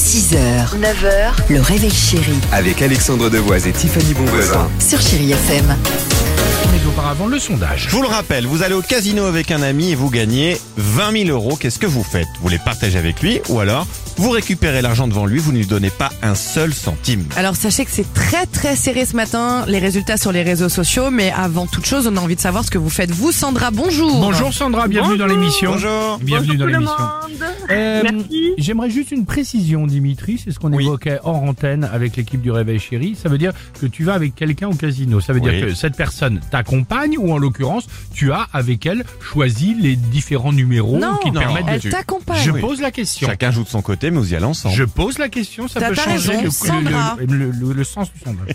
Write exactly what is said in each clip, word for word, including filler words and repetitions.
six heures, neuf heures, le réveil chéri Avec Alexandre Devoise et Tiffany Bonvoisin. sur Chéri F M. Mais auparavant, le sondage. Je vous le rappelle, vous allez au casino avec un ami et vous gagnez vingt mille euros. Qu'est-ce que vous faites? Vous les partagez avec lui ou alors vous récupérez l'argent devant lui, vous ne lui donnez pas un seul centime. Alors sachez que c'est très très serré ce matin, les résultats sur les réseaux sociaux, mais avant toute chose, on a envie de savoir ce que vous faites. Vous, Sandra, bonjour. Bonjour Sandra, bienvenue Bonjour. dans l'émission. Bonjour. Bienvenue Bonjour dans tout l'émission. le monde. Euh, Merci. J'aimerais juste une précision, Dimitri, c'est ce qu'on Oui. évoquait hors antenne avec l'équipe du Réveil Chéri. Ça veut dire que tu vas avec quelqu'un au casino. Ça veut Oui. dire que cette personne t'accompagne ou en l'occurrence, tu as avec elle choisi les différents numéros Non, qui te non, permettent de... Elle tu- t'accompagne. Je Oui. pose la question. Chacun joue de son côté, mais vous y allez ensemble. Je pose la question, ça T'as peut pas changer raison, le, Sandra. le, le, le- le sens du sondage.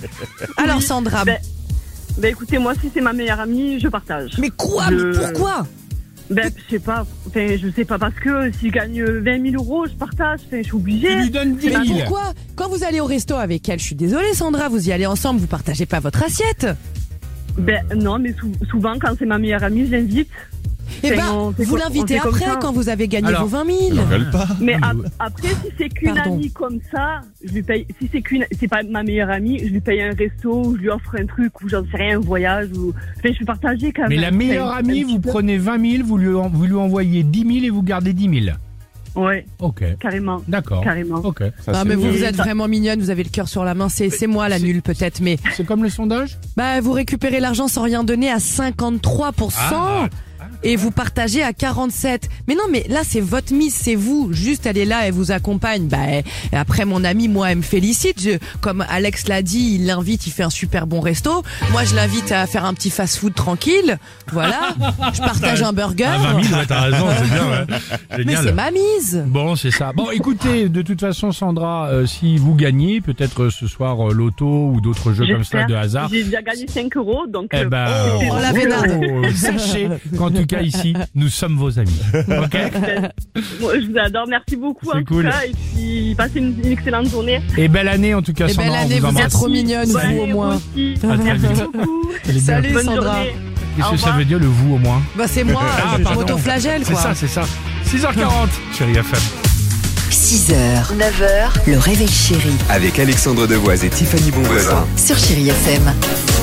Alors Oui. Sandra, Ben, Ben écoutez, moi si c'est ma meilleure amie, je partage. mais quoi je- mais Pourquoi Ben je sais pas, enfin je sais pas parce que si je gagne vingt mille euros, je partage, enfin je suis Tu obligée. lui donnes dix Mais mille. pourquoi Quand vous allez au resto avec elle, je suis désolée Sandra, vous y allez ensemble, vous partagez pas votre assiette. Ben non, mais sou- souvent quand c'est ma meilleure amie, je l'invite. Eh Enfin, ben, on fait vous co- l'invitez on fait comme après ça. quand vous avez gagné Alors, vos vingt mille. Ils veulent pas. Mais Ah, ap- mais- après si c'est qu'une Pardon. amie comme ça, je lui paye. Si c'est qu'une, c'est pas ma meilleure amie, je lui paye un resto, ou je lui offre un truc ou j'en sais rien, un voyage ou. Enfin je suis partagée quand même. Mais la meilleure Enfin, amie, un vous petit peu. prenez vingt mille, vous lui, en- vous lui envoyez dix mille et vous gardez dix mille. Ouais, Ok, carrément, d'accord. carrément. Ok. Ça, Ah c'est mais vous, mieux. vous êtes vraiment mignonne, vous avez le cœur sur la main, c'est c'est moi la C'est- nulle peut-être, mais C'est comme le sondage? bah vous récupérez l'argent sans rien donner à cinquante-trois pour cent. Ah. Et vous partagez à quarante-sept. Mais non, mais là, c'est votre mise, c'est vous. Juste, elle est là, elle vous accompagne. Bah, et après, mon ami, moi, elle me félicite. Je, comme Alex l'a dit, il l'invite, il fait un super bon resto. Moi, je l'invite à faire un petit fast-food tranquille. Voilà. Je partage un burger. Ah, vingt mille, ouais, t'as raison, c'est bien, ouais. mais Génial. c'est ma mise. Bon, c'est ça. Bon, écoutez, de toute façon, Sandra, euh, si vous gagnez, peut-être euh, ce soir, euh, loto ou d'autres jeux comme ça J'espère. de hasard, J'ai déjà gagné cinq euros, donc. eh euh, ben, Oh, bravo. la vénarde. Sachez qu'en tout cas, ici, nous sommes vos amis. Ok? moi, je vous adore, merci beaucoup C'est en cool. tout cas, et puis passez une, une excellente journée. Et belle année, en tout cas, Et Sandra. belle on année, vous embrasse. êtes trop mignonne, Bonne vous année, au moins. vous aussi. À très Merci vite. beaucoup. Elle est bien. Salut Bonne Sandra. journée. Qu'est-ce Au que ça revoir. veut dire, le vous au moins? Bah c'est moi, Ah, je, je pardon. m'autoflagelle C'est quoi. ça, c'est ça. six heures quarante, Chéri F M. six heures, neuf heures, le réveil chéri Avec Alexandre Devoise et Tiffany Bonvoisin. sur Chéri F M.